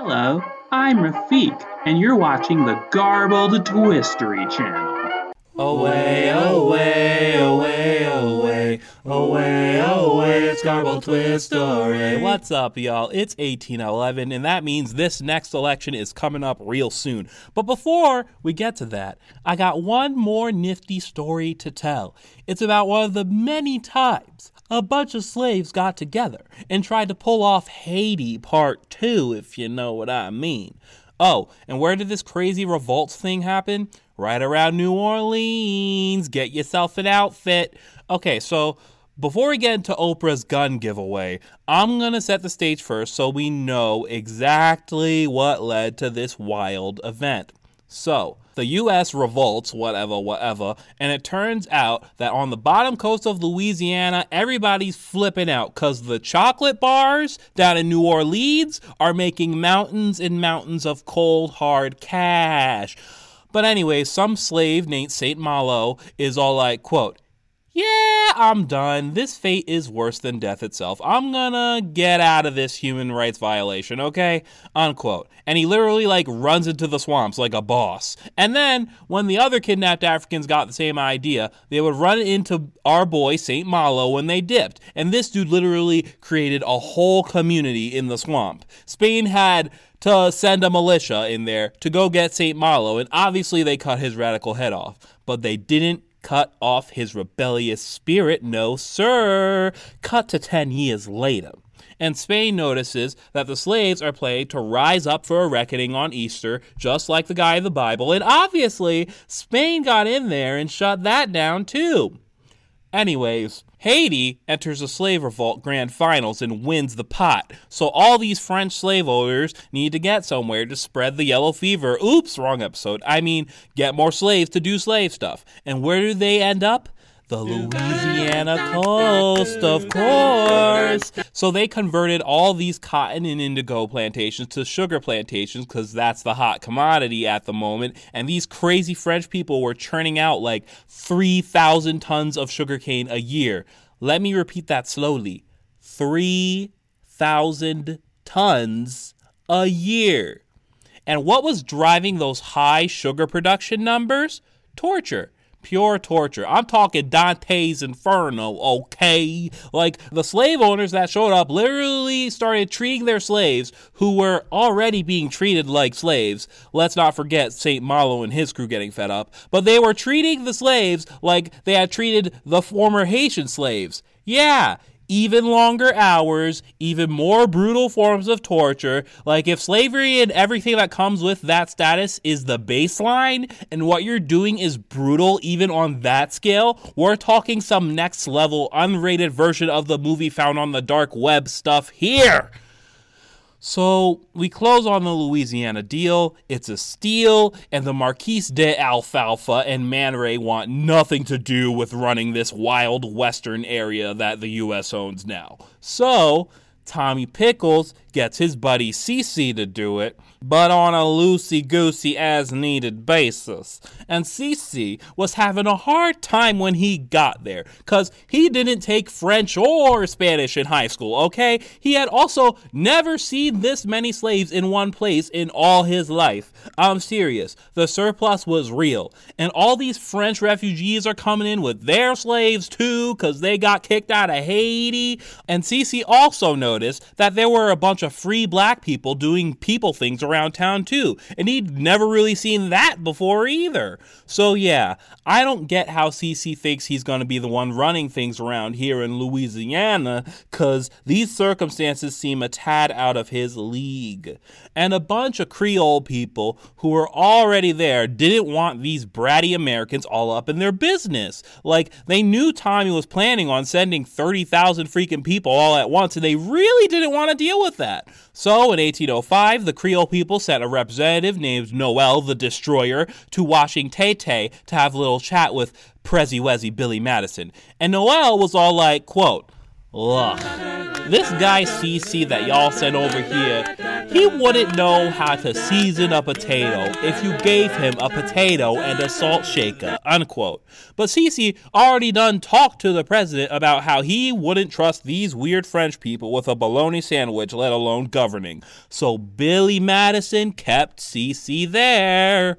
Hello, I'm Rafiq, and you're watching the Garbled Twistery channel. Away, away, away, away, away, away, it's Garbled Twistery. What's up, y'all? It's 1811, and that means this next election is coming up real soon. But before we get to that, I got one more nifty story to tell. It's about one of the many times a bunch of slaves got together and tried to pull off Haiti Part 2, if you know what I mean. Oh, and where did this crazy revolts thing happen? Right around New Orleans. Get yourself an outfit. Okay, so before we get into Oprah's gun giveaway, I'm going to set the stage first so we know exactly what led to this wild event. So, the U.S. revolts, whatever, and it turns out that on the bottom coast of Louisiana, everybody's flipping out because the chocolate bars down in New Orleans are making mountains and mountains of cold, hard cash. But anyway, some slave named St. Malo is all like, quote, "Yeah, I'm done. This fate is worse than death itself. I'm gonna get out of this human rights violation, okay?" Unquote. And he literally, runs into the swamps like a boss. And then, when the other kidnapped Africans got the same idea, they would run into our boy, St. Malo, when they dipped. And this dude literally created a whole community in the swamp. Spain had to send a militia in there to go get St. Malo, and obviously they cut his radical head off. But they didn't cut off his rebellious spirit, no sir. Cut to 10 years later. And Spain notices that the slaves are planning to rise up for a reckoning on Easter, just like the guy in the Bible. And obviously, Spain got in there and shut that down too. Anyways, Haiti enters the slave revolt grand finals and wins the pot. So all these French slave owners need to get somewhere to spread the yellow fever. Oops, wrong episode. I mean, get more slaves to do slave stuff. And where do they end up? The Louisiana coast, of course. So they converted all these cotton and indigo plantations to sugar plantations because that's the hot commodity at the moment. And these crazy French people were churning out 3,000 tons of sugarcane a year. Let me repeat that slowly. 3,000 tons a year. And what was driving those high sugar production numbers? Torture. Pure torture. I'm talking Dante's Inferno, okay? The slave owners that showed up literally started treating their slaves who were already being treated like slaves. Let's not forget St. Malo and his crew getting fed up. But they were treating the slaves like they had treated the former Haitian slaves. Yeah. Even longer hours, even more brutal forms of torture. If slavery and everything that comes with that status is the baseline, and what you're doing is brutal even on that scale, we're talking some next level unrated version of the movie found on the dark web stuff here. So we close on the Louisiana deal. It's a steal, and the Marquis de Alfalfa and Man Ray want nothing to do with running this wild western area that the U.S. owns now. So Tommy Pickles gets his buddy Cece to do it, but on a loosey-goosey as-needed basis. And Cece was having a hard time when he got there, because he didn't take French or Spanish in high school, okay? He had also never seen this many slaves in one place in all his life. I'm serious. The surplus was real. And all these French refugees are coming in with their slaves too, because they got kicked out of Haiti. And Cece also noticed that there were a bunch of free black people doing people things around town too, and he'd never really seen that before either. So yeah, I don't get how CC thinks he's going to be the one running things around here in Louisiana, cause these circumstances seem a tad out of his league. And a bunch of Creole people who were already there didn't want these bratty Americans all up in their business. They knew Tommy was planning on sending 30,000 freaking people all at once, and they really didn't want to deal with that. So in 1805, the Creole people sent a representative named Noel the Destroyer to Washington to have a little chat with Prezi Wezi Billy Madison. And Noel was all like, quote, Look, this guy CC that y'all sent over here, he wouldn't know how to season a potato if you gave him a potato and a salt shaker, unquote. But CC already done talked to the president about how he wouldn't trust these weird French people with a bologna sandwich, let alone governing. So Billy Madison kept CC there.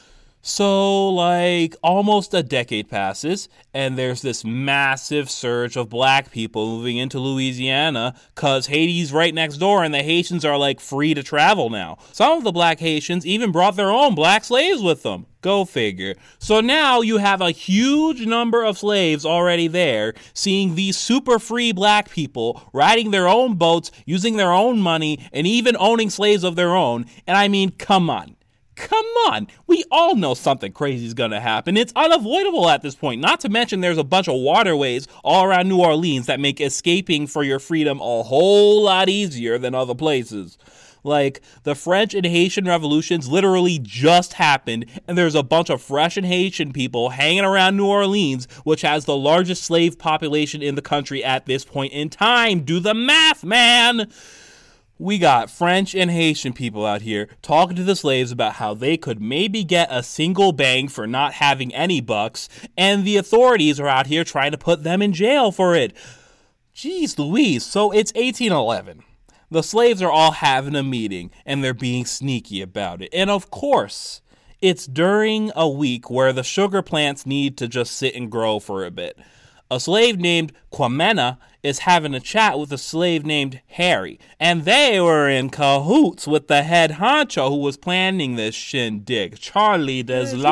So, almost a decade passes, and there's this massive surge of black people moving into Louisiana because Haiti's right next door, and the Haitians are, free to travel now. Some of the black Haitians even brought their own black slaves with them. Go figure. So now you have a huge number of slaves already there, seeing these super free black people riding their own boats, using their own money, and even owning slaves of their own. And I mean, come on. Come on, we all know something crazy is going to happen. It's unavoidable at this point. Not to mention there's a bunch of waterways all around New Orleans that make escaping for your freedom a whole lot easier than other places. The French and Haitian revolutions literally just happened, and there's a bunch of French and Haitian people hanging around New Orleans, which has the largest slave population in the country at this point in time. Do the math, man! We got French and Haitian people out here talking to the slaves about how they could maybe get a single bang for not having any bucks, and the authorities are out here trying to put them in jail for it. Jeez Louise, so it's 1811. The slaves are all having a meeting, and they're being sneaky about it. And of course, it's during a week where the sugar plants need to just sit and grow for a bit. A slave named Quamena is having a chat with a slave named Harry, and they were in cahoots with the head honcho who was planning this shindig, Charlie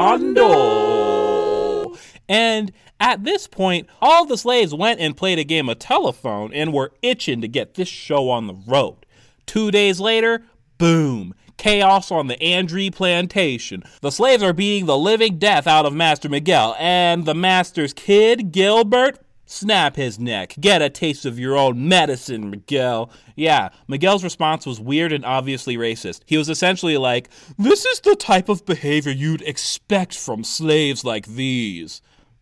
Deslando. And at this point, all the slaves went and played a game of telephone and were itching to get this show on the road. 2 days later, boom. Chaos on the Andree plantation. The slaves are beating the living death out of Master Miguel, and the master's kid, Gilbert, snap his neck. Get a taste of your own medicine, Miguel. Yeah, Miguel's response was weird and obviously racist. He was essentially like, this is the type of behavior you'd expect from slaves like these.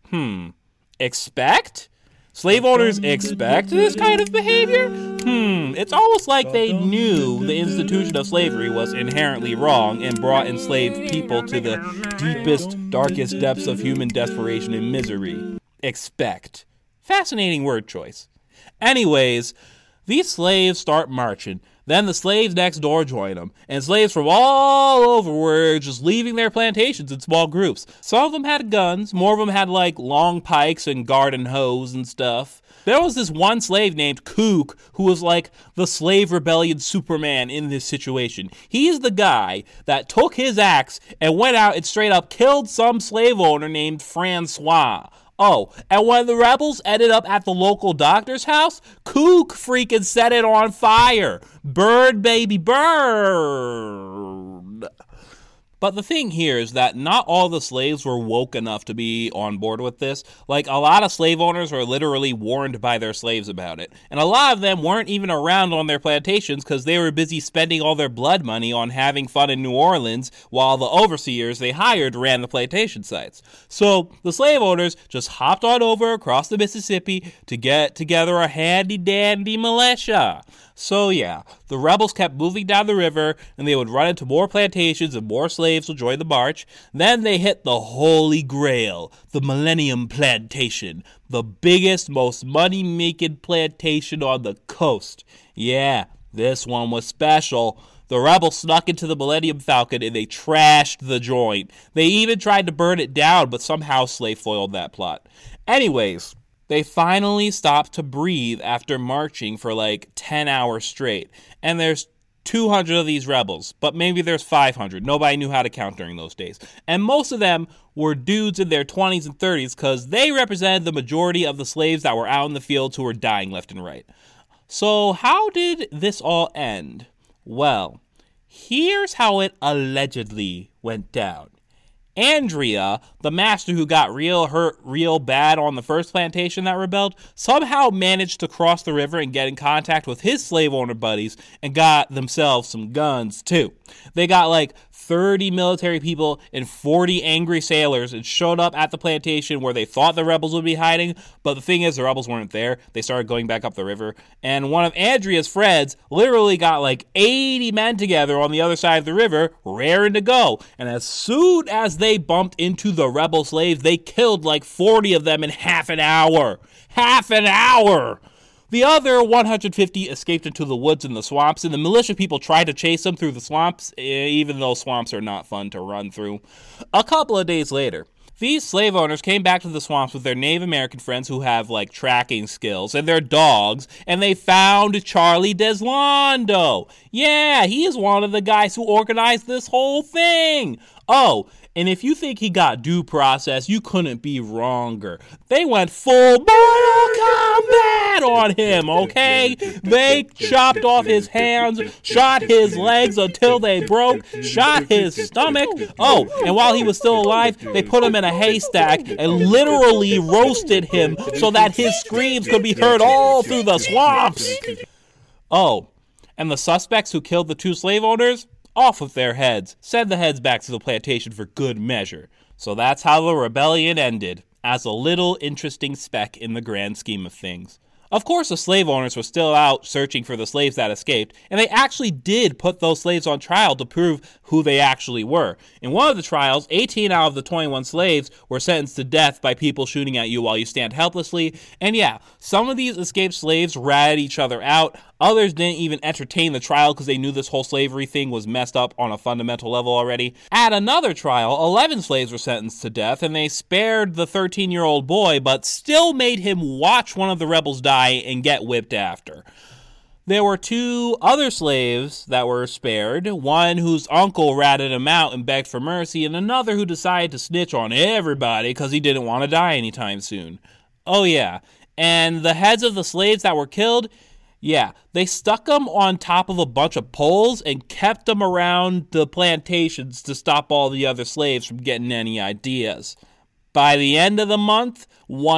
Expect? Slave owners expect this kind of behavior? It's almost like they knew the institution of slavery was inherently wrong and brought enslaved people to the deepest, darkest depths of human desperation and misery. Expect. Fascinating word choice. Anyways, these slaves start marching. Then the slaves next door join them, and slaves from all over were just leaving their plantations in small groups. Some of them had guns, more of them had long pikes and garden hoes and stuff. There was this one slave named Kook who was the slave rebellion Superman in this situation. He's the guy that took his axe and went out and straight up killed some slave owner named Francois. Oh, and when the rebels ended up at the local doctor's house, Kook freaking set it on fire. Burn, baby, burn. But the thing here is that not all the slaves were woke enough to be on board with this. A lot of slave owners were literally warned by their slaves about it. And a lot of them weren't even around on their plantations because they were busy spending all their blood money on having fun in New Orleans while the overseers they hired ran the plantation sites. So the slave owners just hopped on over across the Mississippi to get together a handy-dandy militia. So yeah, the rebels kept moving down the river, and they would run into more plantations and more slaves would join the march. Then they hit the Holy Grail, the Millennium Plantation, the biggest, most money-making plantation on the coast. Yeah, this one was special. The rebels snuck into the Millennium Falcon and they trashed the joint. They even tried to burn it down, but somehow slave foiled that plot. Anyways, they finally stopped to breathe after marching for 10 hours straight. And there's 200 of these rebels, but maybe there's 500. Nobody knew how to count during those days. And most of them were dudes in their 20s and 30s because they represented the majority of the slaves that were out in the fields who were dying left and right. So how did this all end? Well, here's how it allegedly went down. Andrea, the master who got real hurt real bad on the first plantation that rebelled, somehow managed to cross the river and get in contact with his slave owner buddies and got themselves some guns too. They got 30 military people and 40 angry sailors and showed up at the plantation where they thought the rebels would be hiding. But the thing is, the rebels weren't there. They started going back up the river. And one of Andrea's friends literally got like 80 men together on the other side of the river, raring to go. And as soon as they bumped into the rebel slaves, they killed like 40 of them in half an hour. Half an hour! The other 150 escaped into the woods and the swamps, and the militia people tried to chase them through the swamps, even though swamps are not fun to run through. A couple of days later, these slave owners came back to the swamps with their Native American friends who have, like, tracking skills, and their dogs, and they found Charlie Deslando. Yeah, he is one of the guys who organized this whole thing. Oh, and if you think he got due process, you couldn't be wronger. They went full Mortal Kombat on him, okay? They chopped off his hands, shot his legs until they broke, shot his stomach. Oh, and while he was still alive, they put him in a haystack and literally roasted him so that his screams could be heard all through the swamps. Oh, and the suspects who killed the two slave owners? Off with their heads. Send the heads back to the plantation for good measure. So that's how the rebellion ended, as a little interesting speck in the grand scheme of things. Of course, the slave owners were still out searching for the slaves that escaped, and they actually did put those slaves on trial to prove who they actually were. In one of the trials, 18 out of the 21 slaves were sentenced to death by people shooting at you while you stand helplessly. And yeah, some of these escaped slaves ratted each other out. Others didn't even entertain the trial because they knew this whole slavery thing was messed up on a fundamental level already. At another trial, 11 slaves were sentenced to death, and they spared the 13-year-old boy, but still made him watch one of the rebels die and get whipped after. There were 2 other slaves that were spared, one whose uncle ratted him out and begged for mercy, and another who decided to snitch on everybody because he didn't want to die anytime soon. Oh yeah, and the heads of the slaves that were killed, yeah, they stuck them on top of a bunch of poles and kept them around the plantations to stop all the other slaves from getting any ideas. By the end of the month,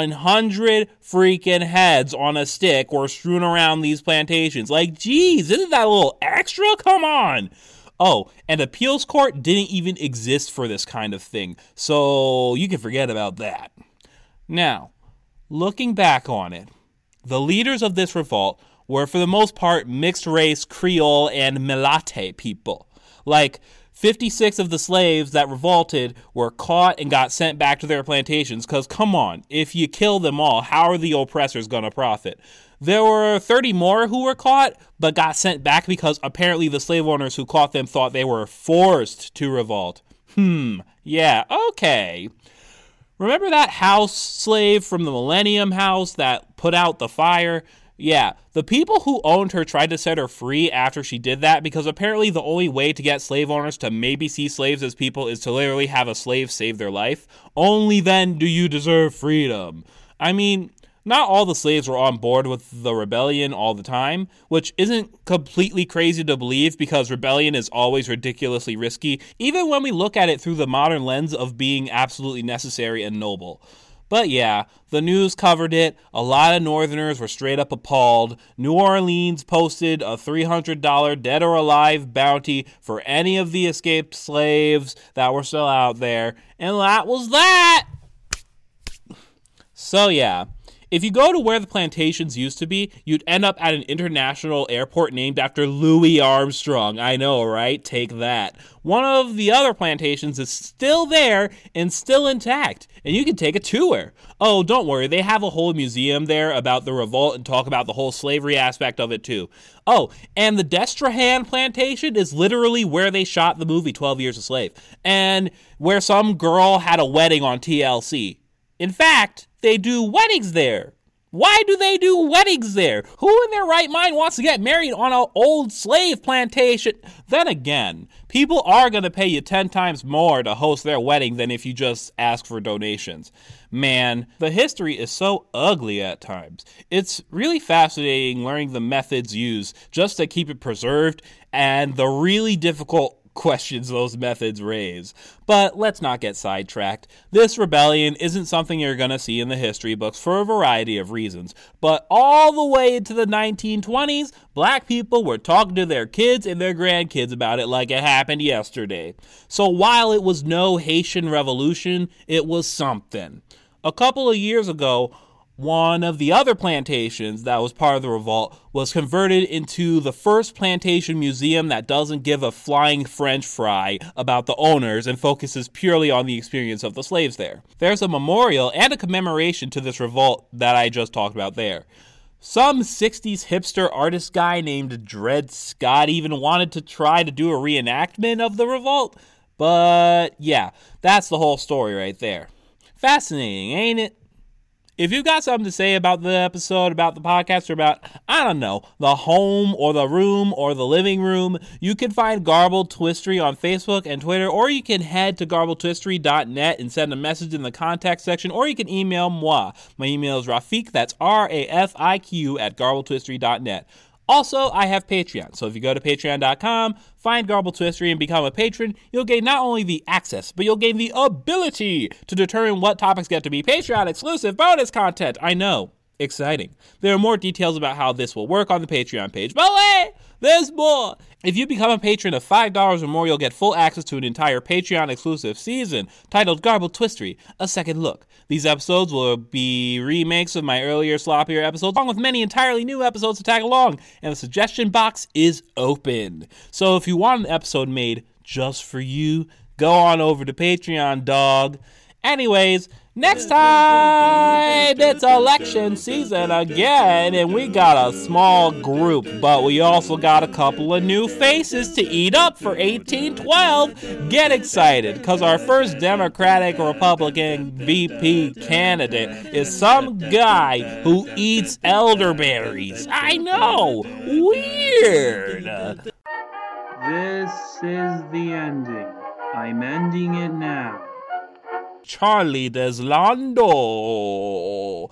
100 freaking heads on a stick were strewn around these plantations. Like, geez, isn't that a little extra? Come on. Oh, and appeals court didn't even exist for this kind of thing, so you can forget about that. Now, looking back on it, the leaders of this revolt were for the most part mixed race Creole and Mulatto people. Like, 56 of the slaves that revolted were caught and got sent back to their plantations because, come on, if you kill them all, how are the oppressors going to profit? There were 30 more who were caught but got sent back because apparently the slave owners who caught them thought they were forced to revolt. Yeah, okay. Remember that house slave from the Millennium House that put out the fire? Yeah, the people who owned her tried to set her free after she did that because apparently the only way to get slave owners to maybe see slaves as people is to literally have a slave save their life. Only then do you deserve freedom. I mean, not all the slaves were on board with the rebellion all the time, which isn't completely crazy to believe because rebellion is always ridiculously risky, even when we look at it through the modern lens of being absolutely necessary and noble. But yeah, the news covered it. A lot of Northerners were straight up appalled. New Orleans posted a $300 dead or alive bounty for any of the escaped slaves that were still out there. And that was that! So yeah, if you go to where the plantations used to be, you'd end up at an international airport named after Louis Armstrong. I know, right? Take that. One of the other plantations is still there and still intact, and you can take a tour. Oh, don't worry, they have a whole museum there about the revolt and talk about the whole slavery aspect of it too. Oh, and the Destrehan plantation is literally where they shot the movie 12 Years a Slave, and where some girl had a wedding on TLC. In fact, they do weddings there. Why do they do weddings there? Who in their right mind wants to get married on an old slave plantation? Then again, people are going to pay you 10 times more to host their wedding than if you just ask for donations. Man, the history is so ugly at times. It's really fascinating learning the methods used just to keep it preserved and the really difficult questions those methods raise. But let's not get sidetracked. This rebellion isn't something you're going to see in the history books for a variety of reasons. But all the way into the 1920s, black people were talking to their kids and their grandkids about it like it happened yesterday. So while it was no Haitian Revolution, it was something. A couple of years ago, one of the other plantations that was part of the revolt was converted into the first plantation museum that doesn't give a flying French fry about the owners and focuses purely on the experience of the slaves there. There's a memorial and a commemoration to this revolt that I just talked about there. Some 60s hipster artist guy named Dred Scott even wanted to try to do a reenactment of the revolt. But yeah, that's the whole story right there. Fascinating, ain't it? If you've got something to say about the episode, about the podcast, or about, I don't know, the home or the room or the living room, you can find Garbled Twistery on Facebook and Twitter, or you can head to garbledtwistery.net and send a message in the contact section, or you can email moi. My email is Rafiq, that's RAFIQ at garbledtwistery.net. Also, I have Patreon, so if you go to patreon.com, find Garbled Twistery and become a patron, you'll gain not only the access, but you'll gain the ability to determine what topics get to be Patreon-exclusive bonus content. I know. Exciting. There are more details about how this will work on the Patreon page. But wait, there's more. If you become a patron of $5 or more, you'll get full access to an entire Patreon-exclusive season titled Garbled Twistery, A Second Look. These episodes will be remakes of my earlier, sloppier episodes, along with many entirely new episodes to tag along, and the suggestion box is open. So if you want an episode made just for you, go on over to Patreon, dog. Anyways, next time, it's election season again, and we got a small group, but we also got a couple of new faces to eat up for 1812. Get excited, because our first Democratic Republican VP candidate is some guy who eats elderberries. I know, weird. This is the ending. I'm ending it now. Charlie Deslando.